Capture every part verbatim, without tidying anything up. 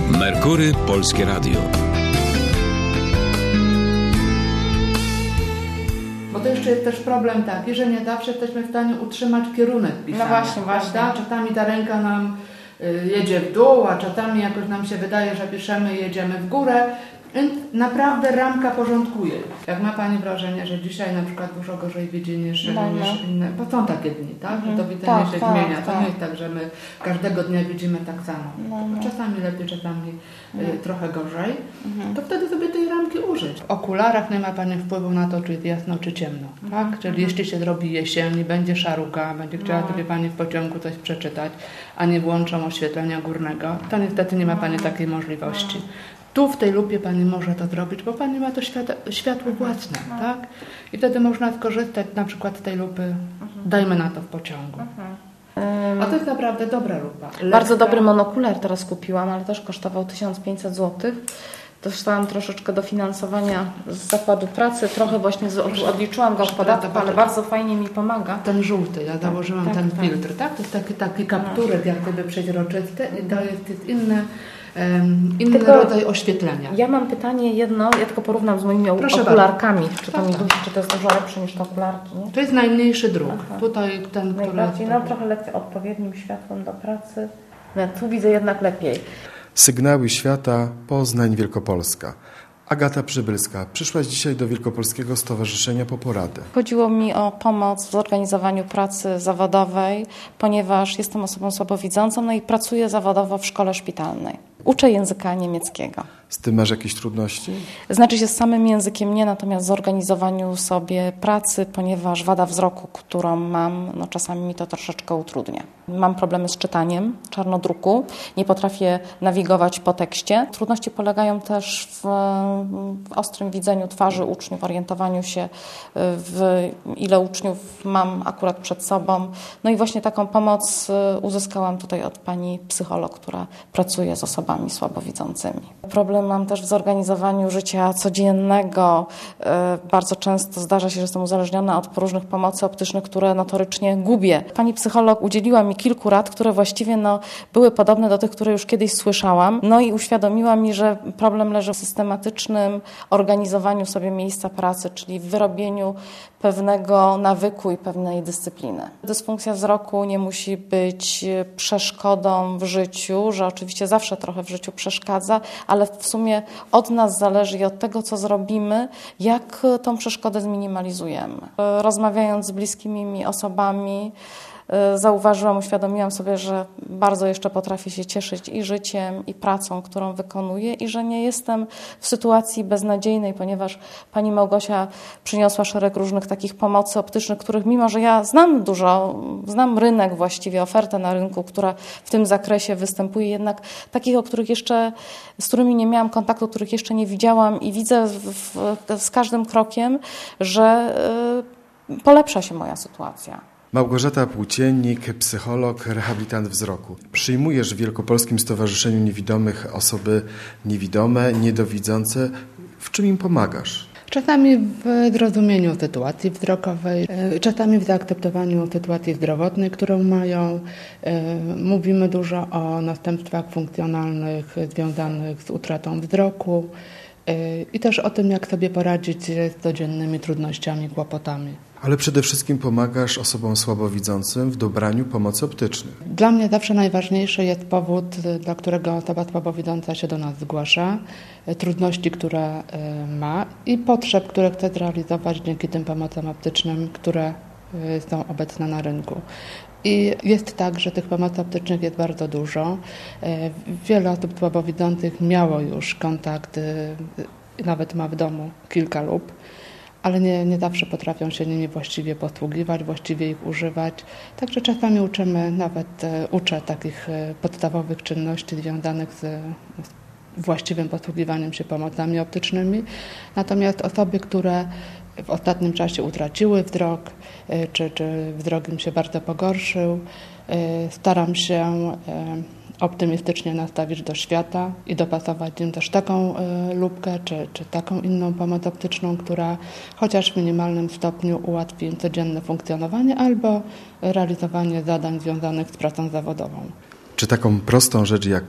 Merkury Polskie Radio. Bo to jeszcze jest też problem taki, że nie zawsze jesteśmy w stanie utrzymać kierunek pisania. No właśnie, właśnie. Prawda? Czasami ta ręka nam y, jedzie w dół, a czasami jakoś nam się wydaje, że piszemy i jedziemy w górę. Więc naprawdę ramka porządkuje. Jak ma Pani wrażenie, że dzisiaj na przykład dużo gorzej widzi niż, no, niż no. inne, bo są takie dni, tak? Że to widzenie tak, się tak, zmienia. To tak. nie jest tak, że my każdego dnia widzimy tak samo. No, no. Czasami lepiej, czasami no. y, trochę gorzej. Mhm. To wtedy sobie tej ramki użyć. W okularach nie ma Pani wpływu na to, czy jest jasno, czy ciemno. Tak? Mhm. Czyli jeśli się zrobi jesień, będzie szaruga, będzie chciała no. sobie Pani w pociągu coś przeczytać, a nie włączą oświetlenia górnego, to niestety nie ma Pani takiej możliwości. Tu w tej lupie Pani może to zrobić, bo Pani ma to światło, światło własne, no. tak? I wtedy można skorzystać na przykład z tej lupy, Mhm. dajmy na to w pociągu. Mhm. A to jest naprawdę dobra lupa. Lekka. Bardzo dobry monokular teraz kupiłam, ale też kosztował tysiąc pięćset złotych. Dostałam troszeczkę dofinansowania z zakładu pracy, trochę właśnie z, odliczyłam go w podatku, ale bardzo fajnie mi pomaga. Ten żółty, ja założyłam tak, ten tak. filtr, tak? To jest taki, taki kapturek jak gdyby przeźroczysty i to jest, jest inny, um, inny Tylko rodzaj oświetlenia. Ja mam pytanie jedno, ja tylko porównam z moimi Proszę okularkami. Czy to, tak, mi, tak. czy to jest dużo lepsze niż te okularki? Nie? To jest najmniejszy druk. Aha. Tutaj ten, który Najbardziej, jest... no trochę lepiej odpowiednim światłem do pracy. No, tu widzę jednak lepiej. Sygnały świata, Poznań, Wielkopolska. Agata Przybylska, przyszłaś dzisiaj do Wielkopolskiego Stowarzyszenia po poradę. Chodziło mi o pomoc w zorganizowaniu pracy zawodowej, ponieważ jestem osobą słabowidzącą, no i pracuję zawodowo w szkole szpitalnej. Uczę języka niemieckiego. Z tym masz jakieś trudności? Znaczy się z samym językiem nie, natomiast w zorganizowaniu sobie pracy, ponieważ wada wzroku, którą mam, no czasami mi to troszeczkę utrudnia. Mam problemy z czytaniem czarnodruku, nie potrafię nawigować po tekście. Trudności polegają też w, w ostrym widzeniu twarzy uczniów, orientowaniu się w ile uczniów mam akurat przed sobą. No i właśnie taką pomoc uzyskałam tutaj od pani psycholog, która pracuje z osobami słabowidzącymi. Problem mam też w zorganizowaniu życia codziennego. Bardzo często zdarza się, że jestem uzależniona od różnych pomocy optycznych, które notorycznie gubię. Pani psycholog udzieliła mi kilku rad, które właściwie no, były podobne do tych, które już kiedyś słyszałam. No i uświadomiła mi, że problem leży w systematycznym organizowaniu sobie miejsca pracy, czyli w wyrobieniu pewnego nawyku i pewnej dyscypliny. Dysfunkcja wzroku nie musi być przeszkodą w życiu, że oczywiście zawsze trochę w życiu przeszkadza, ale w sumie od nas zależy i od tego, co zrobimy, jak tą przeszkodę zminimalizujemy. Rozmawiając z bliskimi mi osobami, zauważyłam, uświadomiłam sobie, że bardzo jeszcze potrafię się cieszyć i życiem, i pracą, którą wykonuję i że nie jestem w sytuacji beznadziejnej, ponieważ pani Małgosia przyniosła szereg różnych takich pomocy optycznych, których mimo, że ja znam dużo, znam rynek właściwie, ofertę na rynku, która w tym zakresie występuje, jednak takich, o których jeszcze, z którymi nie miałam kontaktu, których jeszcze nie widziałam i widzę w, w, z każdym krokiem, że y, polepsza się moja sytuacja. Małgorzata Płóciennik, psycholog, rehabilitant wzroku. Przyjmujesz w Wielkopolskim Stowarzyszeniu Niewidomych osoby niewidome, niedowidzące. W czym im pomagasz? Czasami w zrozumieniu sytuacji wzrokowej, czasami w zaakceptowaniu sytuacji zdrowotnej, którą mają. Mówimy dużo o następstwach funkcjonalnych związanych z utratą wzroku i też o tym, jak sobie poradzić z codziennymi trudnościami, kłopotami. Ale przede wszystkim pomagasz osobom słabowidzącym w dobraniu pomocy optycznej. Dla mnie zawsze najważniejszy jest powód, dla którego osoba słabowidząca się do nas zgłasza, trudności, które ma i potrzeb, które chce zrealizować dzięki tym pomocom optycznym, które są obecne na rynku. I jest tak, że tych pomocy optycznych jest bardzo dużo. Wiele osób słabowidzących miało już kontakt, nawet ma w domu kilka lup, ale nie, nie zawsze potrafią się nimi właściwie posługiwać, właściwie ich używać. Także czasami uczymy, nawet uczę takich podstawowych czynności związanych z, z właściwym posługiwaniem się pomocami optycznymi. Natomiast osoby, które w ostatnim czasie utraciły wzrok, czy, czy wzrok im się bardzo pogorszył, staram się optymistycznie nastawić do świata i dopasować im też taką y, lupkę czy, czy taką inną pomoc optyczną, która chociaż w minimalnym stopniu ułatwi im codzienne funkcjonowanie albo realizowanie zadań związanych z pracą zawodową. Czy taką prostą rzecz jak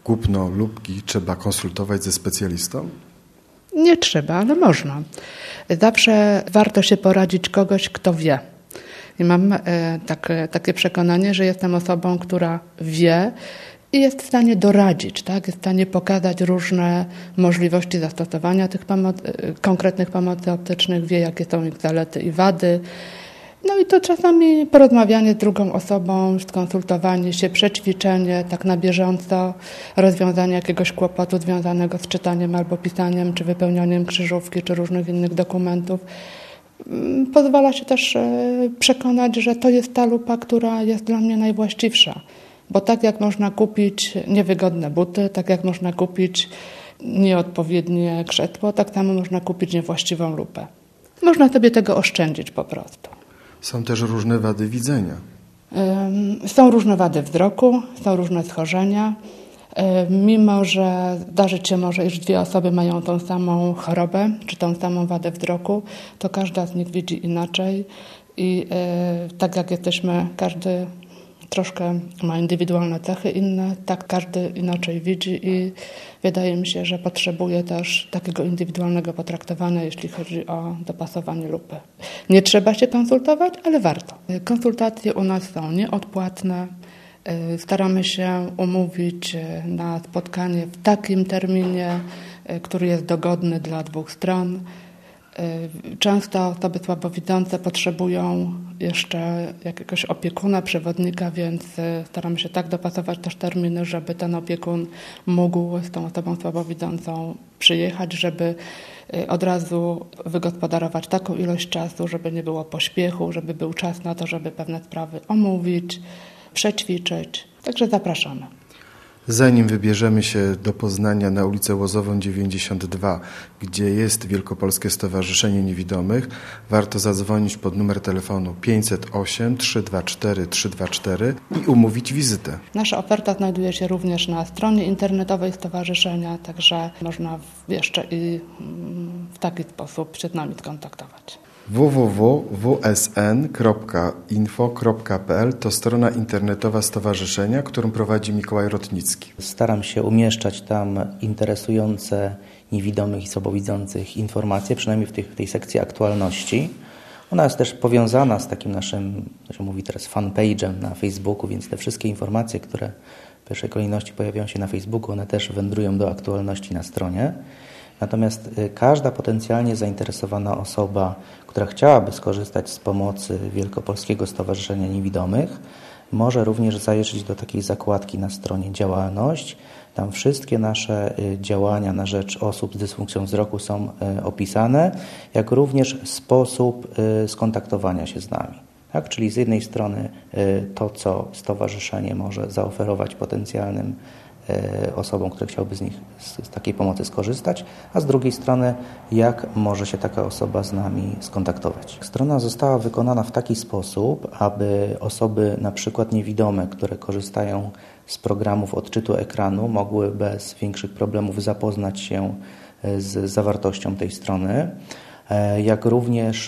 kupno lupki trzeba konsultować ze specjalistą? Nie trzeba, ale można. Zawsze warto się poradzić kogoś, kto wie. I mam e, tak, takie przekonanie, że jestem osobą, która wie i jest w stanie doradzić, tak? Jest w stanie pokazać różne możliwości zastosowania tych pomo- konkretnych pomocy optycznych, wie, jakie są ich zalety i wady. No i to czasami porozmawianie z drugą osobą, skonsultowanie się, przećwiczenie, tak na bieżąco, rozwiązanie jakiegoś kłopotu związanego z czytaniem albo pisaniem, czy wypełnianiem krzyżówki, czy różnych innych dokumentów. Pozwala się też przekonać, że to jest ta lupa, która jest dla mnie najwłaściwsza. Bo tak jak można kupić niewygodne buty, tak jak można kupić nieodpowiednie krzesło, tak samo można kupić niewłaściwą lupę. Można sobie tego oszczędzić po prostu. Są też różne wady widzenia. Są różne wady wzroku, są różne schorzenia. Mimo że zdarzyć się może, iż dwie osoby mają tą samą chorobę, czy tą samą wadę wzroku, to każda z nich widzi inaczej i tak jak jesteśmy, każdy troszkę ma indywidualne cechy inne, tak każdy inaczej widzi i wydaje mi się, że potrzebuje też takiego indywidualnego potraktowania, jeśli chodzi o dopasowanie lupy. Nie trzeba się konsultować, ale warto. Konsultacje u nas są nieodpłatne. Staramy się umówić na spotkanie w takim terminie, który jest dogodny dla dwóch stron. Często osoby słabowidzące potrzebują jeszcze jakiegoś opiekuna, przewodnika, więc staramy się tak dopasować też terminy, żeby ten opiekun mógł z tą osobą słabowidzącą przyjechać, żeby od razu wygospodarować taką ilość czasu, żeby nie było pośpiechu, żeby był czas na to, żeby pewne sprawy omówić, przećwiczyć. Także zapraszamy. Zanim wybierzemy się do Poznania na ulicę Łozową dziewięćdziesiąt dwa, gdzie jest Wielkopolskie Stowarzyszenie Niewidomych, warto zadzwonić pod numer telefonu pięćset osiem trzysta dwadzieścia cztery trzysta dwadzieścia cztery i umówić wizytę. Nasza oferta znajduje się również na stronie internetowej stowarzyszenia, także można jeszcze i w taki sposób się z nami skontaktować. w w w kropka w s n kropka info kropka p l to strona internetowa stowarzyszenia, którą prowadzi Mikołaj Rotnicki. Staram się umieszczać tam interesujące niewidomych i słabowidzących informacje, przynajmniej w tej, w tej sekcji aktualności. Ona jest też powiązana z takim naszym, to się mówi teraz, fanpage'em na Facebooku, więc te wszystkie informacje, które w pierwszej kolejności pojawiają się na Facebooku, one też wędrują do aktualności na stronie. Natomiast każda potencjalnie zainteresowana osoba, która chciałaby skorzystać z pomocy Wielkopolskiego Stowarzyszenia Niewidomych, może również zajrzeć do takiej zakładki na stronie działalność. Tam wszystkie nasze działania na rzecz osób z dysfunkcją wzroku są opisane, jak również sposób skontaktowania się z nami. Tak? Czyli z jednej strony to, co stowarzyszenie może zaoferować potencjalnym osobom, które chciałyby z nich z, z takiej pomocy skorzystać, a z drugiej strony, jak może się taka osoba z nami skontaktować. Strona została wykonana w taki sposób, aby osoby na przykład niewidome, które korzystają z programów odczytu ekranu, mogły bez większych problemów zapoznać się z zawartością tej strony, jak również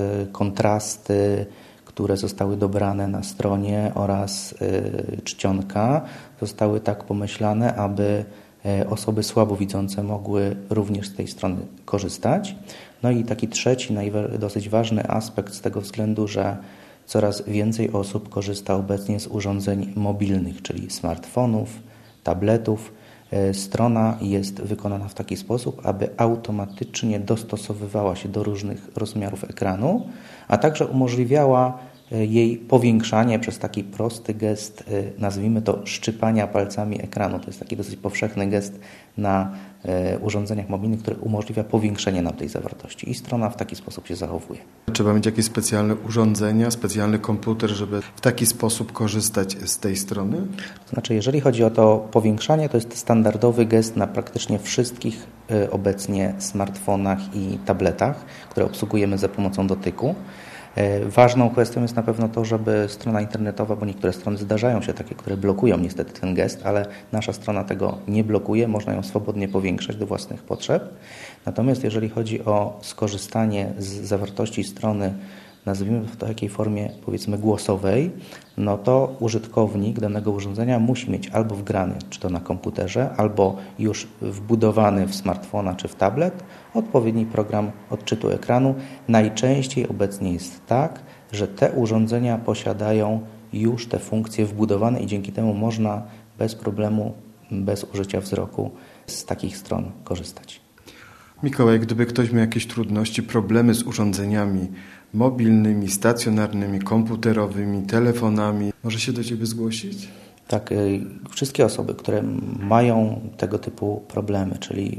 kontrasty, które zostały dobrane na stronie oraz y, czcionka zostały tak pomyślane, aby y, osoby słabowidzące mogły również z tej strony korzystać. No i taki trzeci, najwa- dosyć ważny aspekt z tego względu, że coraz więcej osób korzysta obecnie z urządzeń mobilnych, czyli smartfonów, tabletów. Y, strona jest wykonana w taki sposób, aby automatycznie dostosowywała się do różnych rozmiarów ekranu, a także umożliwiała jej powiększanie przez taki prosty gest, nazwijmy to szczypania palcami ekranu. To jest taki dosyć powszechny gest na urządzeniach mobilnych, który umożliwia powiększenie nam tej zawartości i strona w taki sposób się zachowuje. Trzeba mieć jakieś specjalne urządzenia, specjalny komputer, żeby w taki sposób korzystać z tej strony? To znaczy, jeżeli chodzi o to powiększanie, to jest standardowy gest na praktycznie wszystkich obecnie smartfonach i tabletach, które obsługujemy za pomocą dotyku. Ważną kwestią jest na pewno to, żeby strona internetowa, bo niektóre strony zdarzają się takie, które blokują niestety ten gest, ale nasza strona tego nie blokuje, można ją swobodnie powiększać do własnych potrzeb. Natomiast jeżeli chodzi o skorzystanie z zawartości strony nazwijmy w takiej formie powiedzmy głosowej, no to użytkownik danego urządzenia musi mieć albo wgrany, czy to na komputerze, albo już wbudowany w smartfona czy w tablet, odpowiedni program odczytu ekranu. Najczęściej obecnie jest tak, że te urządzenia posiadają już te funkcje wbudowane i dzięki temu można bez problemu, bez użycia wzroku z takich stron korzystać. Mikołaj, gdyby ktoś miał jakieś trudności, problemy z urządzeniami mobilnymi, stacjonarnymi, komputerowymi, telefonami, może się do Ciebie zgłosić? Tak, wszystkie osoby, które mają tego typu problemy, czyli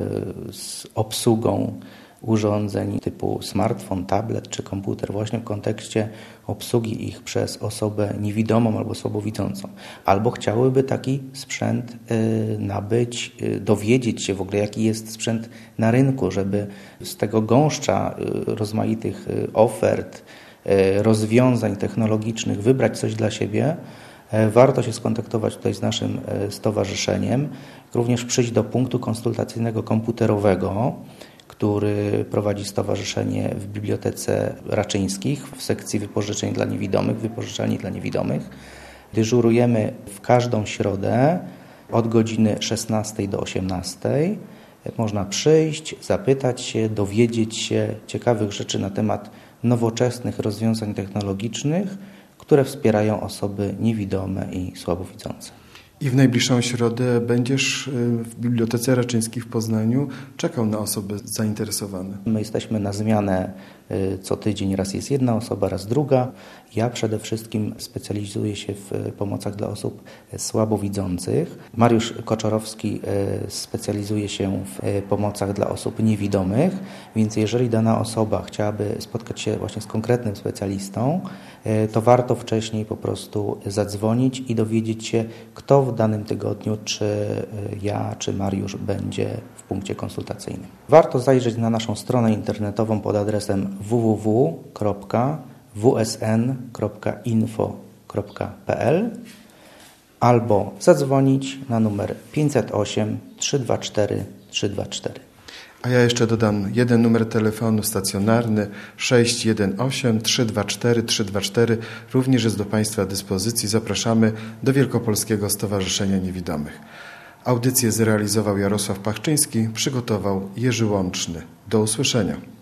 z obsługą urządzeń typu smartfon, tablet czy komputer właśnie w kontekście obsługi ich przez osobę niewidomą albo słabowidzącą, albo chciałyby taki sprzęt nabyć, dowiedzieć się w ogóle jaki jest sprzęt na rynku, żeby z tego gąszcza rozmaitych ofert, rozwiązań technologicznych wybrać coś dla siebie, warto się skontaktować tutaj z naszym stowarzyszeniem, również przyjść do punktu konsultacyjnego komputerowego, który prowadzi stowarzyszenie w Bibliotece Raczyńskich w sekcji wypożyczeń dla niewidomych, wypożyczalni dla niewidomych. Dyżurujemy w każdą środę od godziny szesnastej do osiemnastej. Można przyjść, zapytać się, dowiedzieć się ciekawych rzeczy na temat nowoczesnych rozwiązań technologicznych, które wspierają osoby niewidome i słabowidzące. I w najbliższą środę będziesz w Bibliotece Raczyńskiej w Poznaniu czekał na osoby zainteresowane. My jesteśmy na zmianę co tydzień, raz jest jedna osoba, raz druga. Ja przede wszystkim specjalizuję się w pomocach dla osób słabowidzących. Mariusz Koczorowski specjalizuje się w pomocach dla osób niewidomych, więc jeżeli dana osoba chciałaby spotkać się właśnie z konkretnym specjalistą, to warto wcześniej po prostu zadzwonić i dowiedzieć się, kto w danym tygodniu, czy ja, czy Mariusz będzie w punkcie konsultacyjnym. Warto zajrzeć na naszą stronę internetową pod adresem w w w kropka w s n kropka info kropka p l albo zadzwonić na numer pięćset osiem trzysta dwadzieścia cztery trzysta dwadzieścia cztery. A ja jeszcze dodam jeden numer telefonu stacjonarny sześć jeden osiem trzysta dwadzieścia cztery trzysta dwadzieścia cztery. Również jest do Państwa dyspozycji. Zapraszamy do Wielkopolskiego Stowarzyszenia Niewidomych. Audycję zrealizował Jarosław Pachczyński, przygotował Jerzy Łączny. Do usłyszenia.